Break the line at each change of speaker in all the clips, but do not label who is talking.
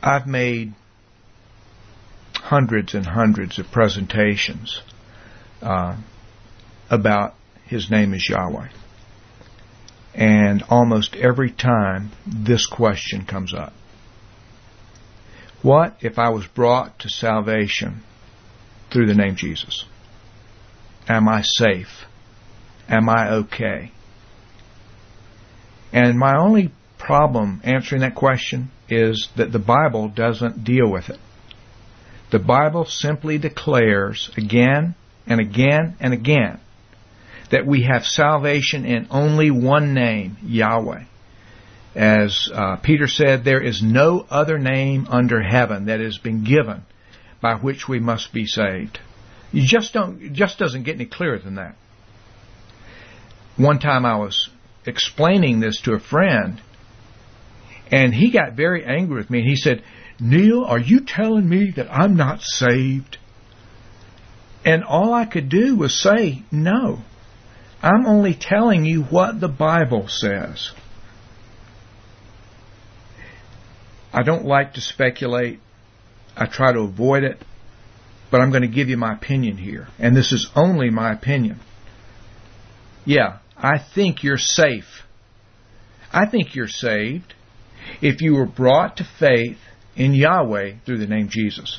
I've made hundreds and hundreds of presentations about His name is Yahweh. And almost every time this question comes up. What if I was brought to salvation through the name Jesus? Am I safe? Am I okay? And my only problem answering that question is that the Bible doesn't deal with it. The Bible simply declares again and again and again that we have salvation in only one name, Yahweh. As Peter said, there is no other name under heaven that has been given by which we must be saved. It just doesn't get any clearer than that. One time I was explaining this to a friend, and he got very angry with me, and he said, "Neil, are you telling me that I'm not saved?" And all I could do was say, no. I'm only telling you what the Bible says. I don't like to speculate. I try to avoid it. But I'm going to give you my opinion here. And this is only my opinion. Yeah, I think you're safe. I think you're saved if you were brought to faith in Yahweh through the name Jesus.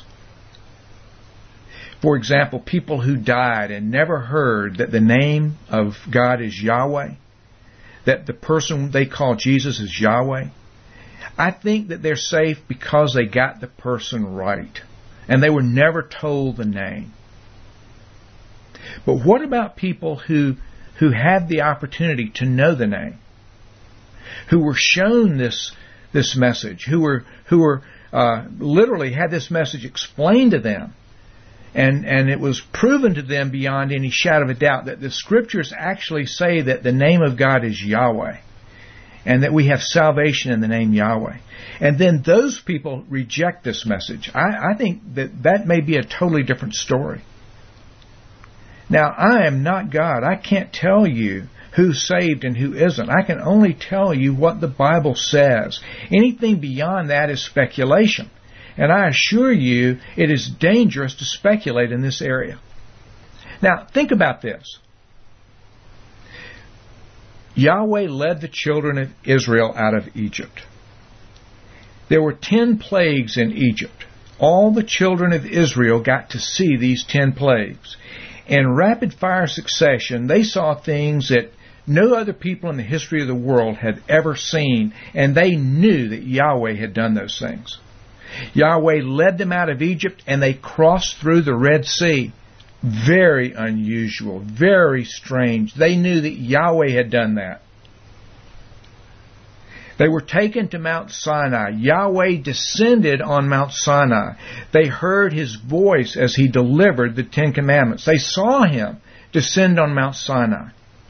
For example, people who died and never heard that the name of God is Yahweh, that the person they call Jesus is Yahweh, I think that they're safe because they got the person right and they were never told the name. But what about people who had the opportunity to know the name, who were shown this message, who were literally had this message explained to them, and it was proven to them beyond any shadow of a doubt that the Scriptures actually say that the name of God is Yahweh, and that we have salvation in the name Yahweh. And then those people reject this message. I think that may be a totally different story. Now, I am not God. I can't tell you who's saved and who isn't. I can only tell you what the Bible says. Anything beyond that is speculation. And I assure you, it is dangerous to speculate in this area. Now, think about this. Yahweh led the children of Israel out of Egypt. There were 10 plagues in Egypt. All the children of Israel got to see these 10 plagues. In rapid-fire succession, they saw things that no other people in the history of the world had ever seen, and they knew that Yahweh had done those things. Yahweh led them out of Egypt, and they crossed through the Red Sea. Very unusual, very strange. They knew that Yahweh had done that. They were taken to Mount Sinai. Yahweh descended on Mount Sinai. They heard His voice as He delivered the 10 Commandments. They saw Him descend on Mount Sinai.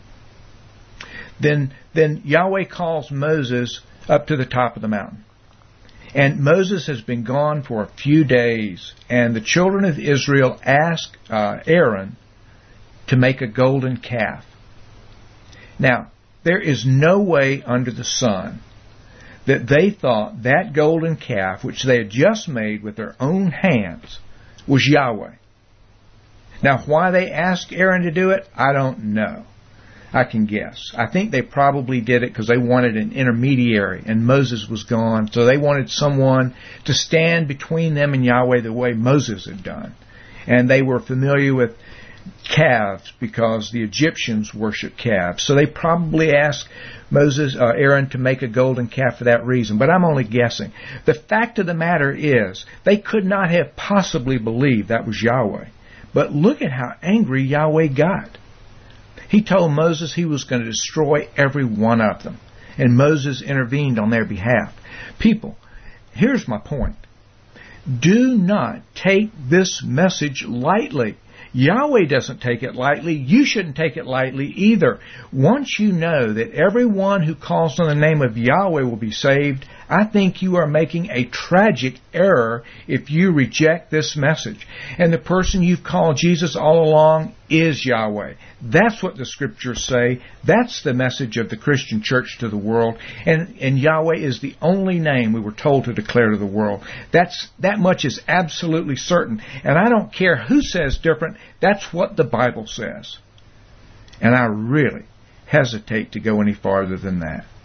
Then Yahweh calls Moses up to the top of the mountain. And Moses has been gone for a few days, and the children of Israel ask Aaron to make a golden calf. Now, there is no way under the sun that they thought that golden calf, which they had just made with their own hands, was Yahweh. Now, why they asked Aaron to do it, I don't know. I can guess. I think they probably did it because they wanted an intermediary, and Moses was gone, so they wanted someone to stand between them and Yahweh the way Moses had done. And they were familiar with calves because the Egyptians worshiped calves. So they probably asked Aaron to make a golden calf for that reason. But I'm only guessing. The fact of the matter is, they could not have possibly believed that was Yahweh. But look at how angry Yahweh got. He told Moses He was going to destroy every one of them. And Moses intervened on their behalf. People, here's my point. Do not take this message lightly. Yahweh doesn't take it lightly. You shouldn't take it lightly either. Once you know that everyone who calls on the name of Yahweh will be saved, I think you are making a tragic error if you reject this message. And the person you've called Jesus all along is Yahweh. That's what the Scriptures say. That's the message of the Christian church to the world. And Yahweh is the only name we were told to declare to the world. That much is absolutely certain. And I don't care who says different. That's what the Bible says. And I really hesitate to go any farther than that.